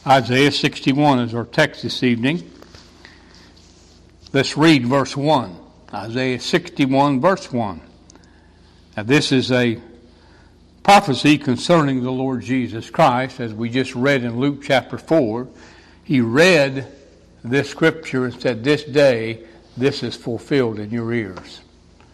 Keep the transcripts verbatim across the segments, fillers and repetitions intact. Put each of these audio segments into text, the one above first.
Isaiah sixty-one is our text this evening. Let's read verse one. Isaiah sixty-one, verse one. Now this is a prophecy concerning the Lord Jesus Christ, as we just read in Luke chapter four. He read this scripture and said, "This day, this is fulfilled in your ears."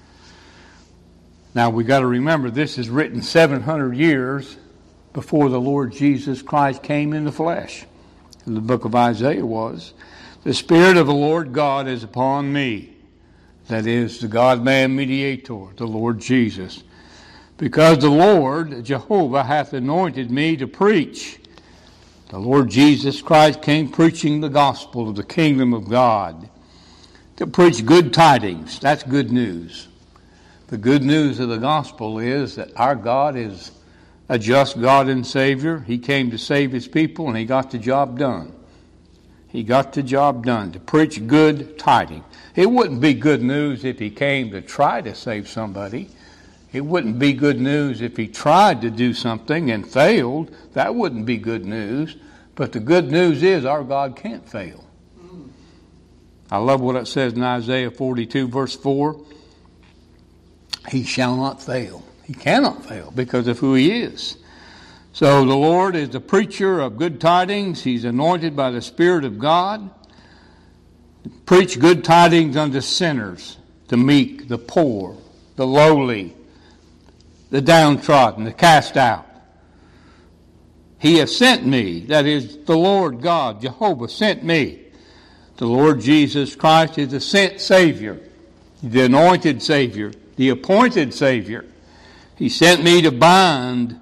Now we got to remember, this is written seven hundred years before the Lord Jesus Christ came in the flesh. The book of Isaiah was, "The Spirit of the Lord God is upon me," that is, the God-man mediator, the Lord Jesus, "because the Lord, Jehovah, hath anointed me to preach." The Lord Jesus Christ came preaching the gospel of the kingdom of God, to preach good tidings. That's good news. The good news of the gospel is that our God is a just God and Savior. He came to save His people, and He got the job done. He got the job done, to preach good tidings. It wouldn't be good news if He came to try to save somebody. It wouldn't be good news if He tried to do something and failed. That wouldn't be good news. But the good news is our God can't fail. I love what it says in Isaiah forty-two, verse four. He shall not fail. He cannot fail because of who He is. So the Lord is the preacher of good tidings. He's anointed by the Spirit of God to preach good tidings unto sinners, the meek, the poor, the lowly, the downtrodden, the cast out. He has sent me, that is, the Lord God, Jehovah, sent me. The Lord Jesus Christ is the sent Savior, the anointed Savior, the appointed Savior. He sent me to bind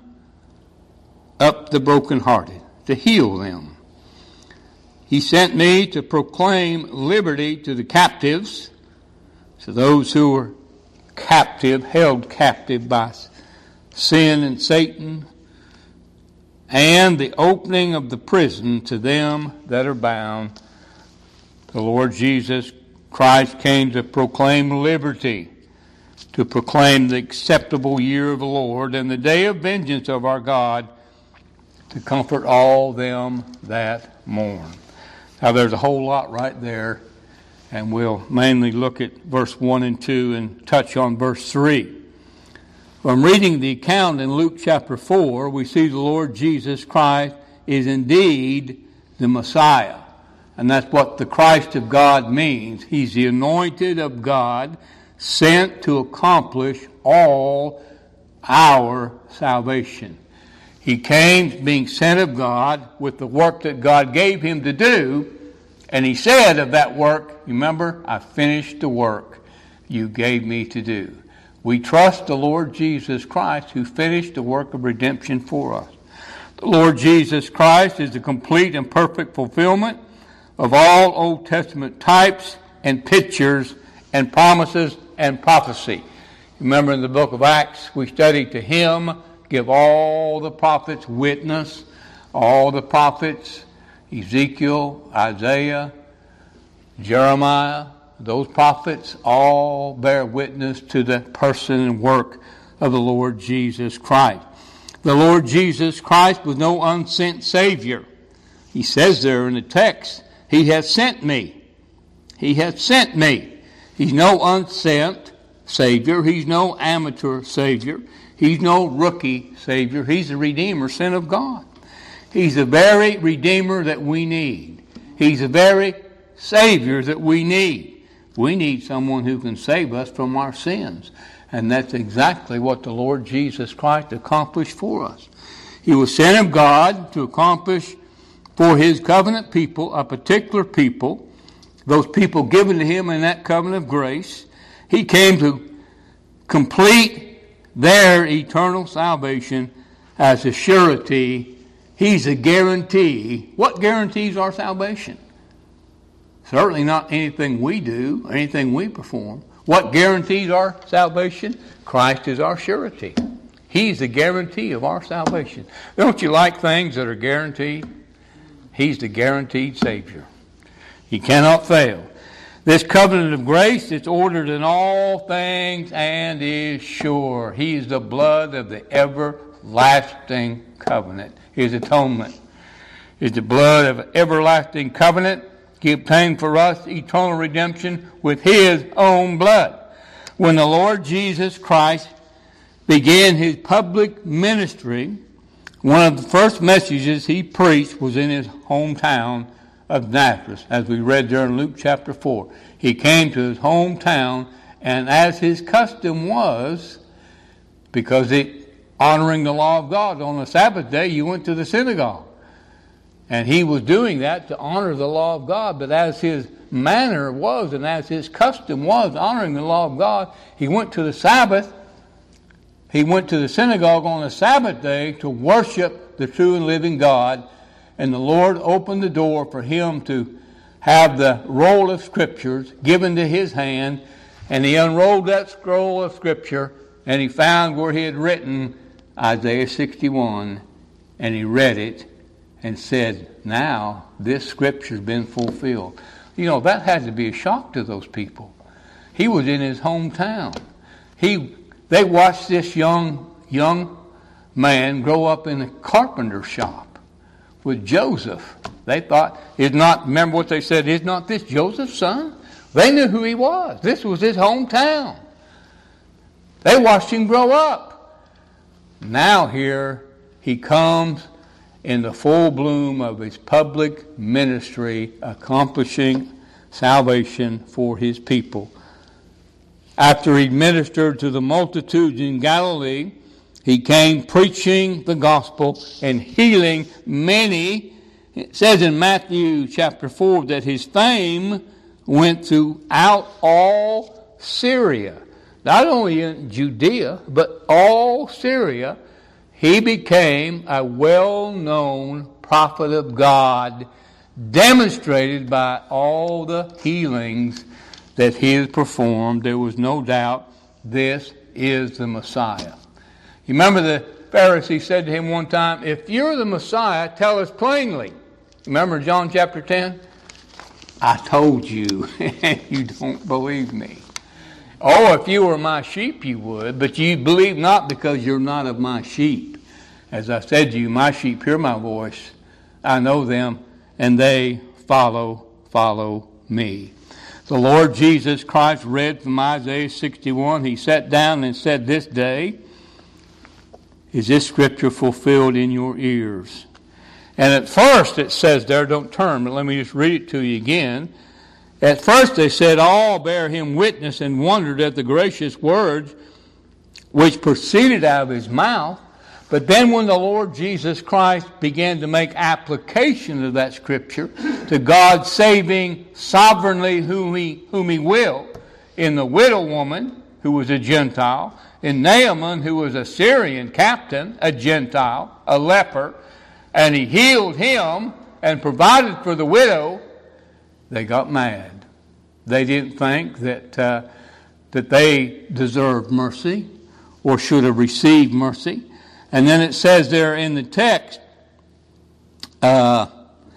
up the brokenhearted, to heal them. He sent me to proclaim liberty to the captives, to those who are captive, held captive by sin and Satan, and the opening of the prison to them that are bound. The Lord Jesus Christ came to proclaim liberty, to proclaim the acceptable year of the Lord and the day of vengeance of our God, to comfort all them that mourn. Now there's a whole lot right there, and we'll mainly look at verse one and two and touch on verse three. From reading the account in Luke chapter four, we see the Lord Jesus Christ is indeed the Messiah. And that's what the Christ of God means. He's the anointed of God, sent to accomplish all our salvation. He came being sent of God with the work that God gave Him to do. And He said of that work, remember, I finished the work you gave me to do. We trust the Lord Jesus Christ, who finished the work of redemption for us. The Lord Jesus Christ is the complete and perfect fulfillment of all Old Testament types and pictures and promises and prophecy. Remember in the book of Acts, we studied to Him give all the prophets witness, all the prophets, Ezekiel, Isaiah, Jeremiah, those prophets all bear witness to the person and work of the Lord Jesus Christ. The Lord Jesus Christ was no unsent Savior. He says there in the text, He has sent me. He has sent me. He's no unsent Savior. He's no amateur Savior. He's no rookie Savior. He's the Redeemer sent of God. He's the very Redeemer that we need. He's the very Savior that we need. We need someone who can save us from our sins. And that's exactly what the Lord Jesus Christ accomplished for us. He was sent of God to accomplish for His covenant people, a particular people, those people given to Him in that covenant of grace. He came to complete their eternal salvation as a surety. He's a guarantee. What guarantees our salvation? Certainly not anything we do, or anything we perform. What guarantees our salvation? Christ is our surety. He's the guarantee of our salvation. Don't you like things that are guaranteed? He's the guaranteed Savior. He cannot fail. This covenant of grace is ordered in all things and is sure. He is the blood of the everlasting covenant, His atonement. is the blood of everlasting covenant. He obtained for us eternal redemption with His own blood. When the Lord Jesus Christ began His public ministry, one of the first messages He preached was in His hometown of Nazareth, as we read there in Luke chapter four. He came to His hometown, and as His custom was, because it honoring the law of God, on the Sabbath day, you went to the synagogue. And He was doing that to honor the law of God. But as His manner was and as His custom was, honoring the law of God, He went to the Sabbath. He went to the synagogue on the Sabbath day to worship the true and living God. And the Lord opened the door for Him to have the roll of Scriptures given to His hand. And He unrolled that scroll of Scripture, and He found where He had written Isaiah sixty-one, and He read it and said, now this Scripture's been fulfilled. You know, that had to be a shock to those people. He was in his hometown. He, they watched this young, young man grow up in a carpenter shop with Joseph. They thought, is not, remember what they said, is not this Joseph's son? They knew who he was. This was his hometown. They watched him grow up. Now here he comes in the full bloom of his public ministry, accomplishing salvation for his people. After he ministered to the multitudes in Galilee, he came preaching the gospel and healing many. It says in Matthew chapter four that his fame went throughout all Syria. Not only in Judea, but all Syria. He became a well-known prophet of God, demonstrated by all the healings that he has performed. There was no doubt this is the Messiah. You remember the Pharisee said to him one time, if you're the Messiah, tell us plainly. Remember John chapter ten? I told you, and you don't believe me. Oh, if you were my sheep, you would, but you believe not because you're not of my sheep. As I said to you, my sheep hear my voice. I know them, and they follow, follow me. The Lord Jesus Christ read from Isaiah sixty-one. He sat down and said, this day is this scripture fulfilled in your ears. And at first it says there, don't turn, but let me just read it to you again. At first they said, all bear him witness and wondered at the gracious words which proceeded out of his mouth. But then when the Lord Jesus Christ began to make application of that scripture to God saving sovereignly whom he, whom he will, in the widow woman who was a Gentile, in Naaman who was a Syrian captain, a Gentile, a leper, and he healed him and provided for the widow, they got mad. They didn't think that uh, that they deserved mercy or should have received mercy. And then it says there in the text, uh,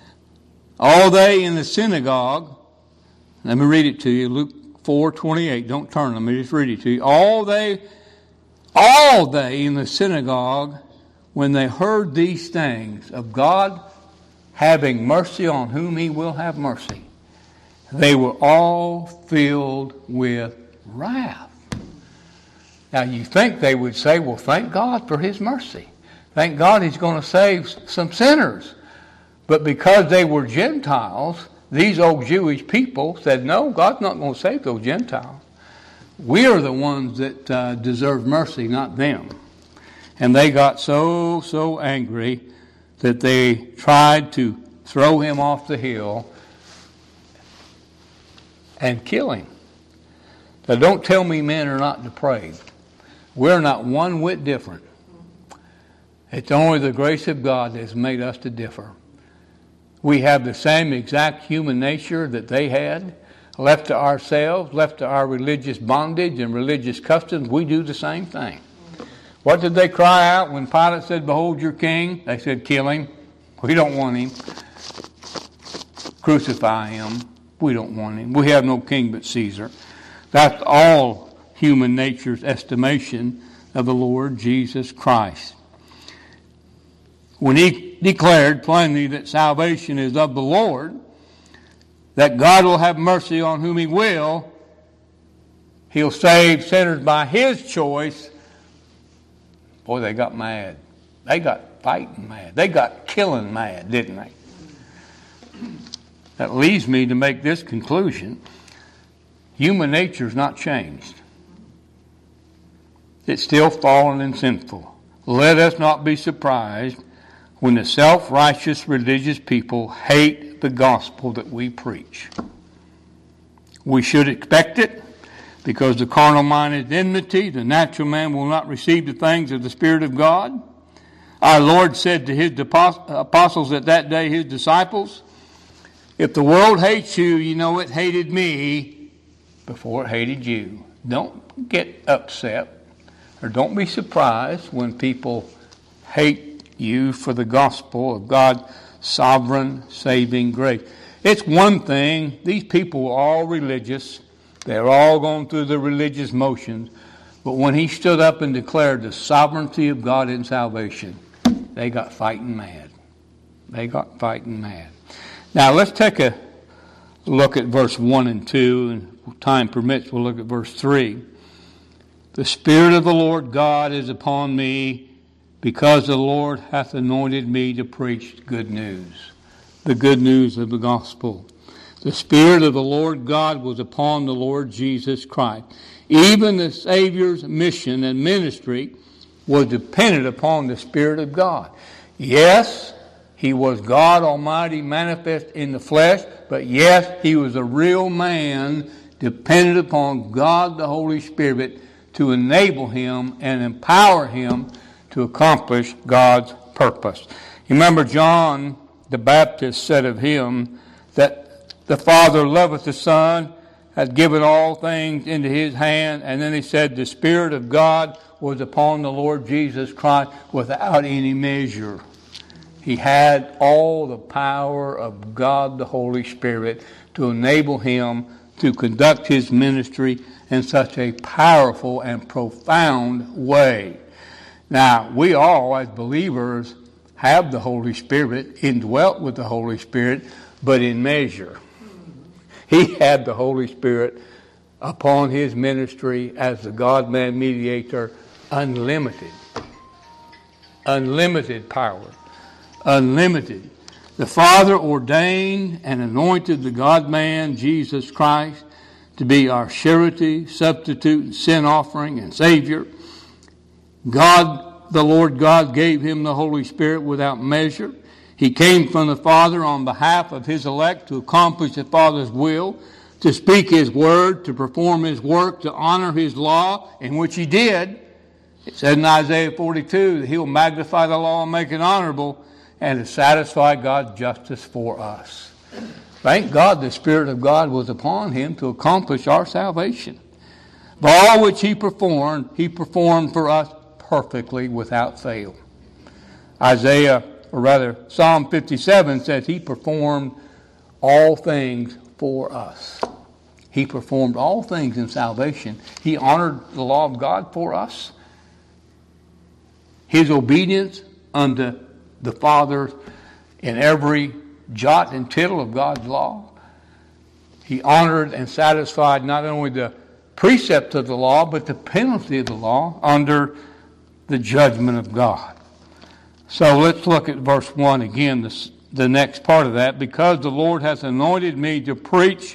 all they in the synagogue, let me read it to you, Luke four twenty-eight, don't turn, let me just read it to you. All they, all they in the synagogue, when they heard these things of God having mercy on whom he will have mercy, they were all filled with wrath. Now you think they would say, well, thank God for his mercy. Thank God he's going to save some sinners. But because they were Gentiles, these old Jewish people said, no, God's not going to save those Gentiles. We are the ones that uh, deserve mercy, not them. And they got so, so angry that they tried to throw him off the hill and kill him. Now don't tell me men are not depraved. We're not one whit different. It's only the grace of God that has made us to differ. We have the same exact human nature that they had. Left to ourselves, left to our religious bondage and religious customs, we do the same thing. What did they cry out when Pilate said, behold your king? They said, kill him. We don't want him. Crucify him. We don't want him. We have no king but Caesar. That's all human nature's estimation of the Lord Jesus Christ. when he declared plainly that salvation is of the Lord, that God will have mercy on whom he will, he'll save sinners by his choice, boy, they got mad. They got fighting mad. They got killing mad, didn't they? That leads me to make this conclusion. Human nature is not changed. It's still fallen and sinful. Let us not be surprised when the self-righteous religious people hate the gospel that we preach. We should expect it, because the carnal mind is enmity. The natural man will not receive the things of the Spirit of God. Our Lord said to his apostles at that day, his disciples, if the world hates you, you know it hated me before it hated you. Don't get upset, or don't be surprised when people hate you for the gospel of God's sovereign saving grace. It's one thing, these people were all religious. They're all going through the religious motions. But when he stood up and declared the sovereignty of God in salvation, they got fighting mad. They got fighting mad. Now let's take a look at verse one and two, and if time permits, we'll look at verse three. The Spirit of the Lord God is upon me, because the Lord hath anointed me to preach good news, the good news of the gospel. The Spirit of the Lord God was upon the Lord Jesus Christ. Even the Savior's mission and ministry was dependent upon the Spirit of God. Yes, he was God Almighty manifest in the flesh, but yes, he was a real man dependent upon God the Holy Spirit to enable him and empower him to accomplish God's purpose. You remember John the Baptist said of him that the Father loveth the Son, hath given all things into his hand, and then he said the Spirit of God was upon the Lord Jesus Christ without any measure. He had all the power of God the Holy Spirit to enable him to conduct his ministry in such a powerful and profound way. Now, we all as believers have the Holy Spirit, indwelt with the Holy Spirit, but in measure. He had the Holy Spirit upon his ministry as the God-man mediator, unlimited. Unlimited power. Unlimited. The Father ordained and anointed the God-man, Jesus Christ, to be our surety, substitute, and sin offering and Savior. God, the Lord God, gave him the Holy Spirit without measure. He came from the Father on behalf of his elect to accomplish the Father's will, to speak his word, to perform his work, to honor his law, in which he did. It said in Isaiah forty-two that he will magnify the law and make it honorable, and to satisfy God's justice for us. Thank God the Spirit of God was upon him to accomplish our salvation. But all which he performed, he performed for us perfectly without fail. Isaiah, or rather Psalm fifty-seven says he performed all things for us. He performed all things in salvation. He honored the law of God for us. His obedience unto the Father in every jot and tittle of God's law. He honored and satisfied not only the precepts of the law, but the penalty of the law under the judgment of God. So let's look at verse one again, this, the next part of that. Because the Lord hath anointed me to preach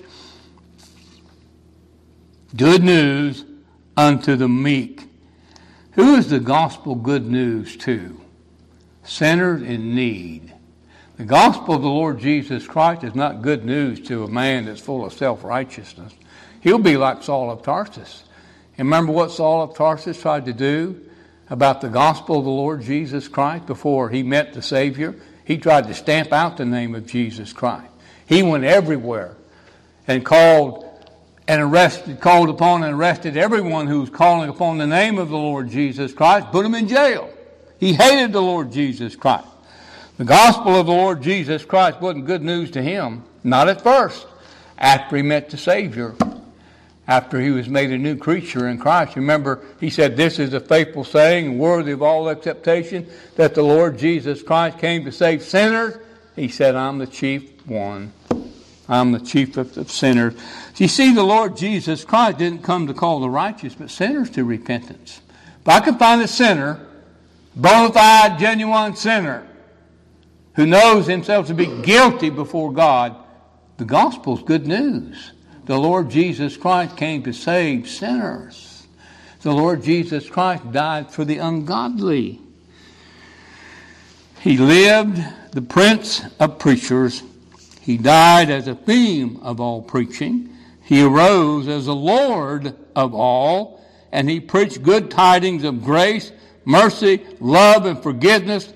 good news unto the meek. Who is the gospel good news to? Sinners in need. The gospel of the Lord Jesus Christ is not good news to a man that's full of self-righteousness. He'll be like Saul of Tarsus. And remember what Saul of Tarsus tried to do about the gospel of the Lord Jesus Christ before he met the Savior? He tried to stamp out the name of Jesus Christ. He went everywhere and called and arrested, called upon and arrested everyone who was calling upon the name of the Lord Jesus Christ, put him in jail. He hated the Lord Jesus Christ. The gospel of the Lord Jesus Christ wasn't good news to him, not at first. After he met the Savior, after he was made a new creature in Christ. Remember, he said, this is a faithful saying, worthy of all acceptation, that the Lord Jesus Christ came to save sinners. He said, I'm the chief one. I'm the chief of, of sinners. You see, the Lord Jesus Christ didn't come to call the righteous, but sinners to repentance. If I could find a sinner, bona fide, genuine sinner, who knows himself to be guilty before God, the gospel's good news. The Lord Jesus Christ came to save sinners. The Lord Jesus Christ died for the ungodly. He lived the prince of preachers. He died as a theme of all preaching. He arose as the Lord of all, and he preached good tidings of grace, mercy, love, and forgiveness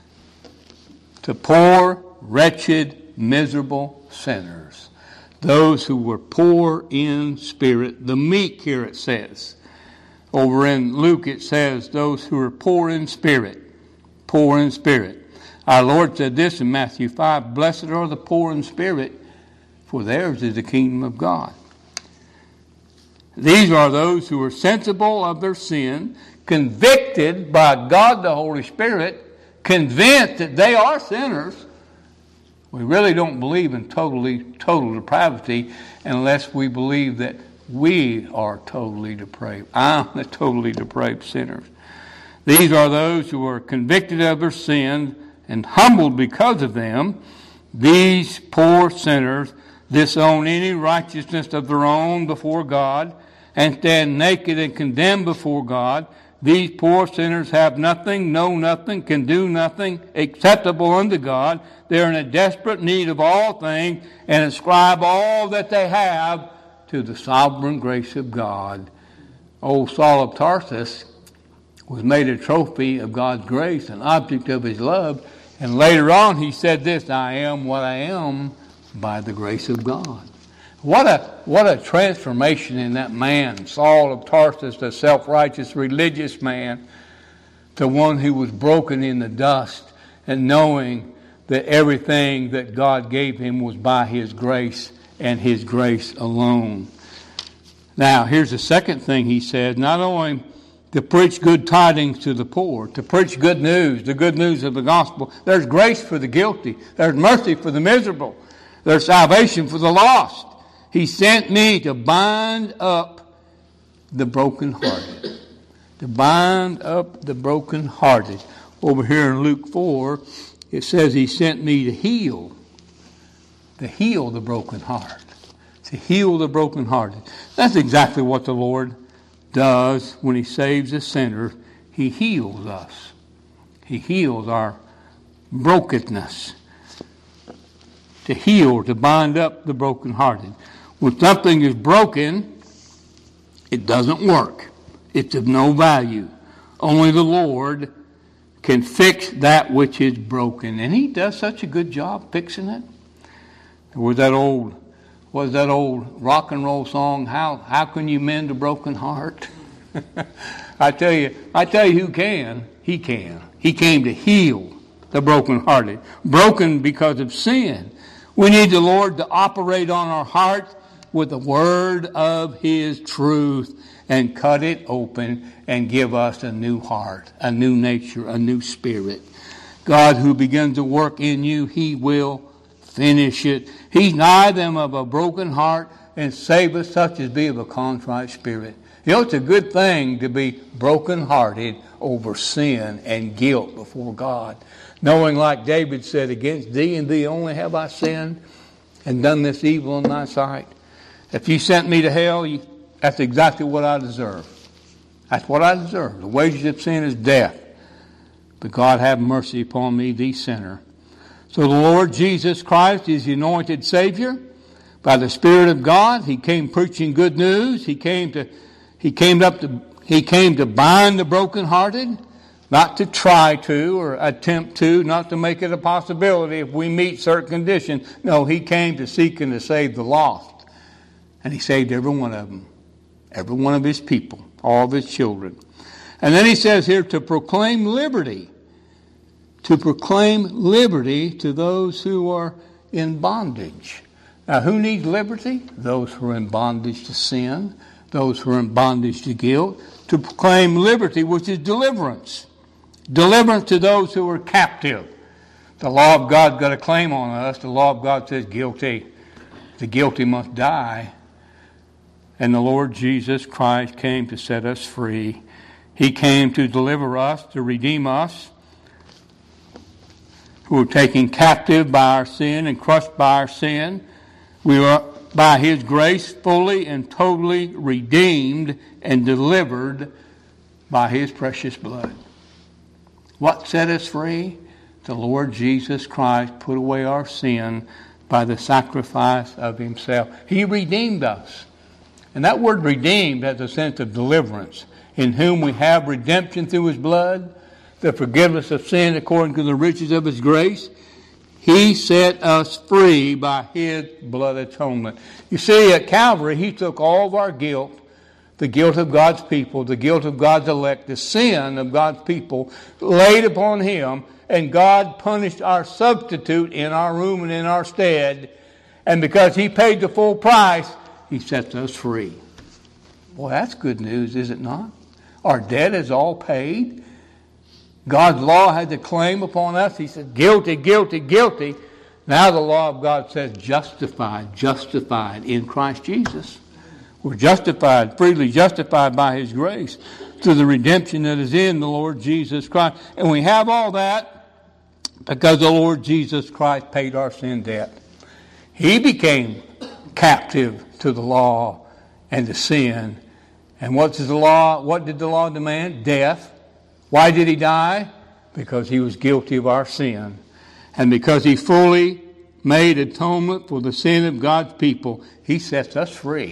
to poor, wretched, miserable sinners. Those who were poor in spirit. The meek here it says. Over in Luke it says those who are poor in spirit. Poor in spirit. Our Lord said this in Matthew five, blessed are the poor in spirit, for theirs is the kingdom of God. These are those who are sensible of their sin, convicted by God the Holy Spirit, convinced that they are sinners. We really don't believe in totally total depravity unless we believe that we are totally depraved. I'm the totally depraved sinner. These are those who are convicted of their sin and humbled because of them. These poor sinners disown any righteousness of their own before God and stand naked and condemned before God. These poor sinners have nothing, know nothing, can do nothing acceptable unto God. They're in a desperate need of all things and ascribe all that they have to the sovereign grace of God. Old Saul of Tarsus was made a trophy of God's grace, an object of his love. And later on he said this, I am what I am by the grace of God. What a what a transformation in that man, Saul of Tarsus, the self-righteous religious man, to one who was broken in the dust and knowing that everything that God gave him was by his grace and his grace alone. Now, here's the second thing he said, not only to preach good tidings to the poor, to preach good news, the good news of the gospel. There's grace for the guilty. There's mercy for the miserable. There's salvation for the lost. He sent me to bind up the brokenhearted. To bind up the brokenhearted. Over here in Luke four, it says he sent me to heal. To heal the broken heart. To heal the brokenhearted. That's exactly what the Lord does when he saves a sinner. He heals us. He heals our brokenness. To heal, to bind up the brokenhearted. When something is broken, it doesn't work. It's of no value. Only the Lord can fix that which is broken. And he does such a good job fixing it. There was that old, was that old rock and roll song, How How Can You Mend a Broken Heart? I tell you, I tell you who can. He can. He came to heal the brokenhearted. Broken because of sin. We need the Lord to operate on our hearts with the word of his truth and cut it open and give us a new heart, a new nature, a new spirit. God who begins to work in you, he will finish it. He's nigh them of a broken heart and save us such as be of a contrite spirit. You know, it's a good thing to be brokenhearted over sin and guilt before God. Knowing, like David said, against thee and thee only have I sinned and done this evil in thy sight. If you sent me to hell, you, that's exactly what I deserve. That's what I deserve. The wages of sin is death. But God have mercy upon me, the sinner. So the Lord Jesus Christ is the anointed Savior. By the Spirit of God, he came preaching good news. He came to, he came up to, he came to bind the brokenhearted. Not to try to or attempt to, not to make it a possibility if we meet certain conditions. No, he came to seek and to save the lost. And he saved every one of them. Every one of his people. All of his children. And then he says here to proclaim liberty. To proclaim liberty to those who are in bondage. Now, who needs liberty? Those who are in bondage to sin, those who are in bondage to guilt, to proclaim liberty, which is deliverance. Deliverance to those who are captive. The law of God's got a claim on us. The law of God says guilty. The guilty must die. And the Lord Jesus Christ came to set us free. He came to deliver us, to redeem us, who were taken captive by our sin and crushed by our sin. We are, by His grace, fully and totally redeemed and delivered by His precious blood. What set us free? The Lord Jesus Christ put away our sin by the sacrifice of Himself. He redeemed us. And that word redeemed has a sense of deliverance, in whom we have redemption through His blood, the forgiveness of sin according to the riches of His grace. He set us free by His blood atonement. You see, at Calvary, He took all of our guilt, the guilt of God's people, the guilt of God's elect, the sin of God's people, laid upon Him, and God punished our substitute in our room and in our stead. And because He paid the full price, He sets us free. Well, that's good news, is it not? Our debt is all paid. God's law had the claim upon us. He said, guilty, guilty, guilty. Now the law of God says justified, justified in Christ Jesus. We're justified, freely justified by His grace through the redemption that is in the Lord Jesus Christ. And we have all that because the Lord Jesus Christ paid our sin debt. He became captive to the law and to sin. And what does the law, what did the law demand? Death. Why did He die? Because He was guilty of our sin. And because He fully made atonement for the sin of God's people, He sets us free.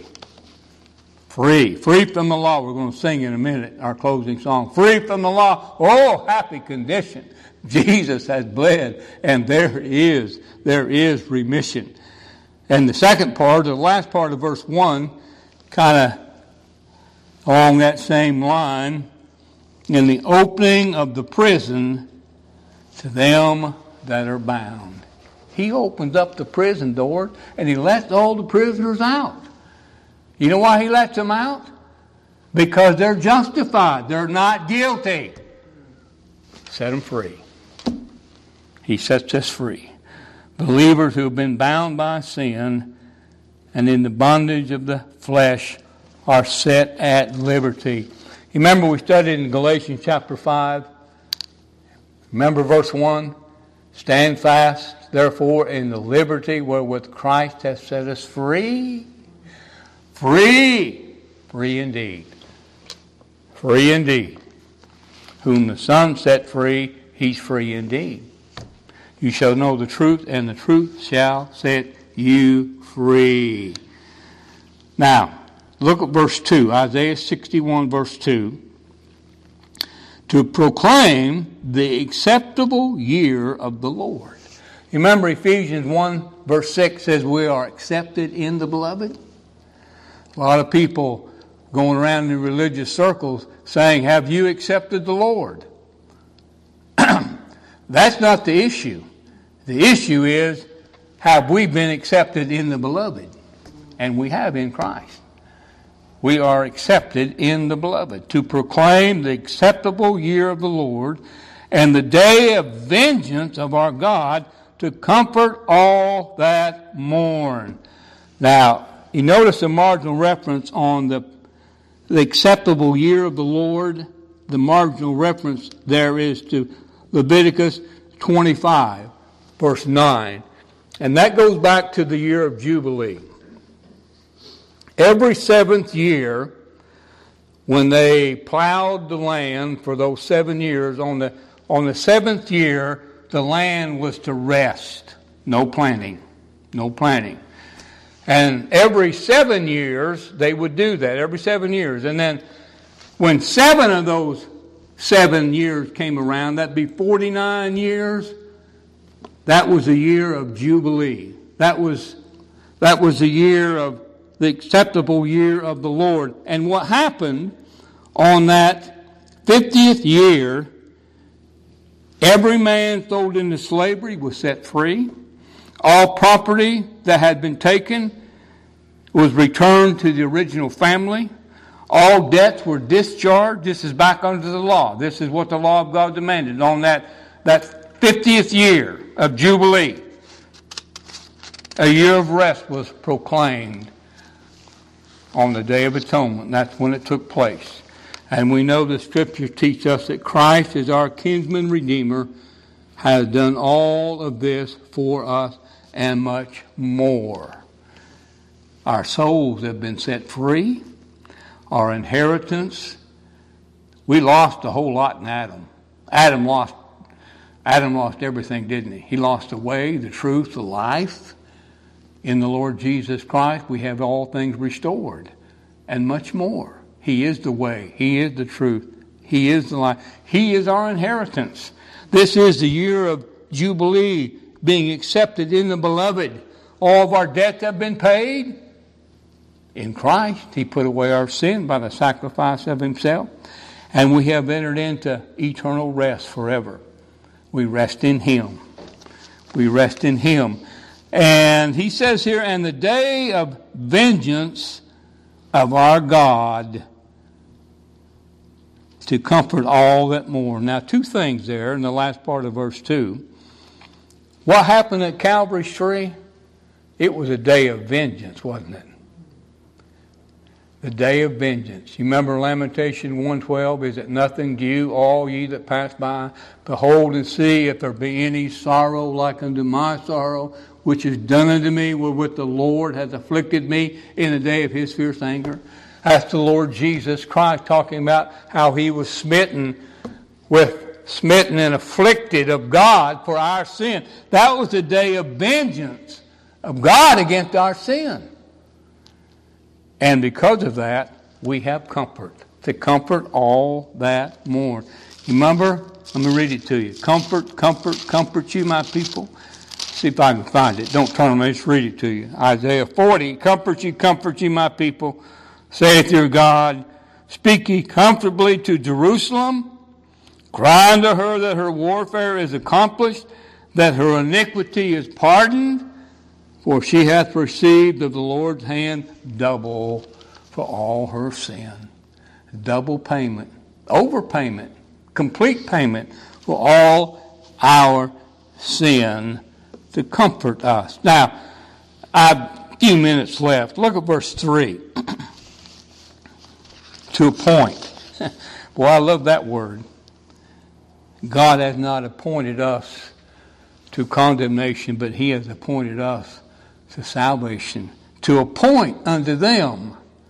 Free. Free from the law. We're going to sing in a minute our closing song. Free from the law. Oh, happy condition. Jesus has bled, and there is, there is remission. And the second part, the last part of verse one, kind of along that same line, in the opening of the prison to them that are bound. He opens up the prison door and He lets all the prisoners out. You know why He lets them out? Because they're justified. They're not guilty. Set them free. He sets us free. Believers who have been bound by sin and in the bondage of the flesh are set at liberty. You remember we studied in Galatians chapter five? Remember verse one? Stand fast, therefore, in the liberty wherewith Christ hath set us free. Free. Free indeed. Free indeed. Whom the Son set free, He's free indeed. You shall know the truth, and the truth shall set you free. Now, look at verse two, Isaiah sixty-one, verse two. To proclaim the acceptable year of the Lord. You remember Ephesians one, verse six says we are accepted in the beloved? A lot of people going around in religious circles saying, have you accepted the Lord? That's not the issue. The issue is, have we been accepted in the beloved? And we have in Christ. We are accepted in the beloved, to proclaim the acceptable year of the Lord and the day of vengeance of our God, to comfort all that mourn. Now, you notice a marginal reference on the, the acceptable year of the Lord. The marginal reference there is to Leviticus twenty-five, verse nine. And that goes back to the year of Jubilee. Every seventh year, when they plowed the land for those seven years, on the on the seventh year, the land was to rest. No planting. No planting. And every seven years, they would do that. Every seven years. And then when seven of those seven years came around, that'd be forty-nine years. That was a year of Jubilee. That was, that was the year of the acceptable year of the Lord. And what happened on that fiftieth year, every man sold into slavery was set free. All property that had been taken was returned to the original family. All debts were discharged. This is back under the law. This is what the law of God demanded on that, that fiftieth year of Jubilee. A year of rest was proclaimed on the Day of Atonement. That's when it took place. And we know the Scriptures teach us that Christ, as our kinsman redeemer, has done all of this for us and much more. Our souls have been set free. Our inheritance. We lost a whole lot in Adam. Adam lost Adam lost everything, didn't he? He lost the way, the truth, the life. In the Lord Jesus Christ, we have all things restored and much more. He is the way. He is the truth. He is the life. He is our inheritance. This is the year of Jubilee, being accepted in the beloved. All of our debts have been paid. In Christ, He put away our sin by the sacrifice of Himself. And we have entered into eternal rest forever. We rest in Him. We rest in Him. And He says here, and the day of vengeance of our God to comfort all that mourn. Now, two things there in the last part of verse two. What happened at Calvary's tree? It was a day of vengeance, wasn't it? The day of vengeance. You remember Lamentation one twelve? Is it nothing to you, all ye that pass by? Behold and see if there be any sorrow like unto my sorrow, which is done unto me, wherewith the Lord hath afflicted me in the day of His fierce anger. That's the Lord Jesus Christ talking about how He was smitten with, smitten and afflicted of God for our sin. That was the day of vengeance of God against our sin. And because of that, we have comfort, to comfort all that mourn. Remember? Let me read it to you. Comfort, comfort, comfort you, my people. See if I can find it. Don't turn them, just read it to you. Isaiah forty, comfort you, comfort you, my people, saith your God. Speak ye comfortably to Jerusalem. Cry unto her that her warfare is accomplished, that her iniquity is pardoned. For she hath received of the Lord's hand double for all her sin. Double payment, overpayment, complete payment for all our sin to comfort us. Now, I have a few minutes left. Look at verse three. To appoint. Boy, I love that word. God has not appointed us to condemnation, but He has appointed us to salvation, to appoint unto them,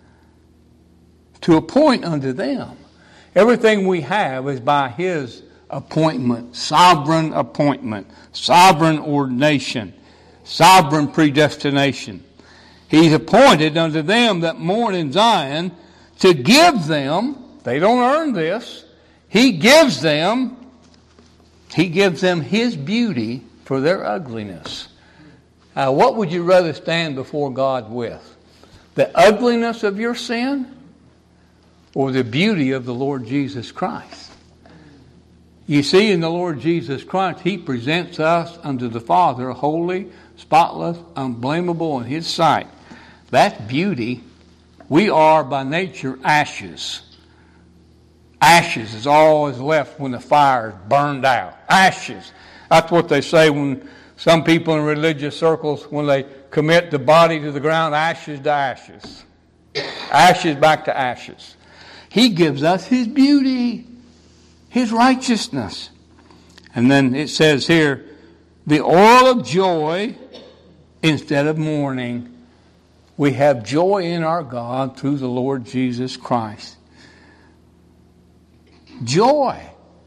to appoint unto them. Everything we have is by His appointment, sovereign appointment, sovereign ordination, sovereign predestination. He's appointed unto them that mourn in Zion to give them, they don't earn this, He gives them, He gives them His beauty for their ugliness. Uh, what would you rather stand before God with? The ugliness of your sin or the beauty of the Lord Jesus Christ? You see, in the Lord Jesus Christ, He presents us unto the Father holy, spotless, unblameable in His sight. That beauty, we are by nature ashes. Ashes is all is left when the fire is burned out. Ashes. That's what they say when some people in religious circles, when they commit the body to the ground, ashes to ashes. Ashes back to ashes. He gives us His beauty, His righteousness. And then it says here, the oil of joy instead of mourning. We have joy in our God through the Lord Jesus Christ. Joy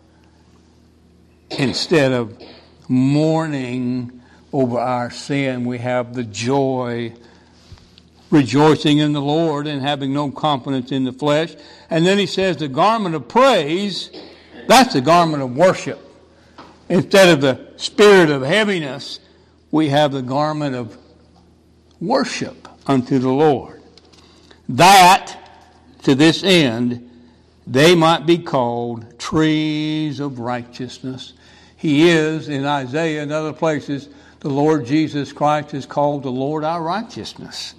instead of mourning over our sin. We have the joy, rejoicing in the Lord and having no confidence in the flesh. And then he says the garment of praise, that's the garment of worship. Instead of the spirit of heaviness, we have the garment of worship unto the Lord. That, to this end, they might be called trees of righteousness. He is, in Isaiah and other places, The Lord Jesus Christ is called the Lord our righteousness.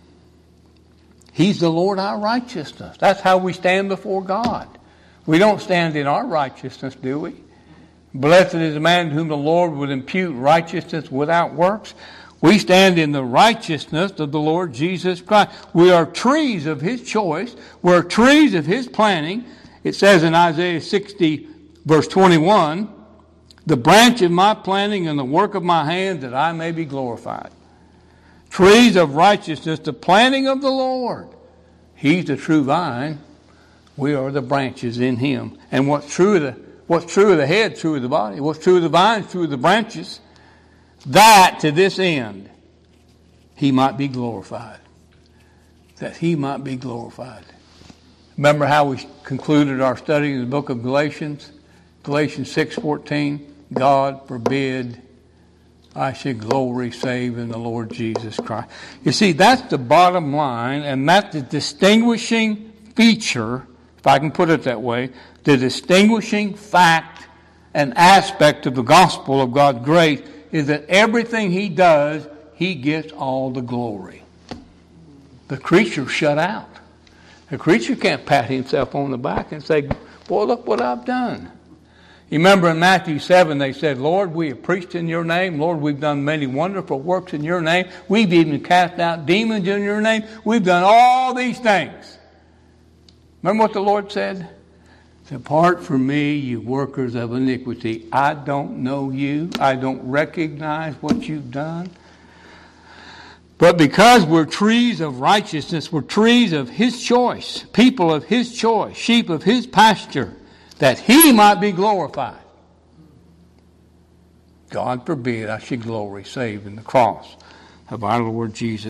He's the Lord our righteousness. That's how we stand before God. We don't stand in our righteousness, do we? Blessed is the man to whom the Lord would impute righteousness without works. We stand in the righteousness of the Lord Jesus Christ. We are trees of His choice. We're trees of His planting. It says in Isaiah sixty, verse twenty-one, the branch of my planting and the work of my hand, that I may be glorified. Trees of righteousness, the planting of the Lord. He's the true vine. We are the branches in Him. And what's true of the, what's true of the head, true of the body. What's true of the vine, true of the branches. That to this end, He might be glorified. That He might be glorified. Remember how we concluded our study in the book of Galatians? Galatians six fourteen. God forbid I should glory save in the Lord Jesus Christ. You see, that's the bottom line, and that's the distinguishing feature, if I can put it that way, the distinguishing fact and aspect of the gospel of God's grace is that everything He does, He gets all the glory. The creature's shut out. The creature can't pat himself on the back and say, boy, look what I've done. You remember in Matthew seven, they said, Lord, we have preached in your name. Lord, we've done many wonderful works in your name. We've even cast out demons in your name. We've done all these things. Remember what the Lord said? Depart from me, you workers of iniquity. I don't know you. I don't recognize what you've done. But because we're trees of righteousness, we're trees of His choice, people of His choice, sheep of His pasture, that He might be glorified. God forbid I should glory save in the cross of our Lord Jesus.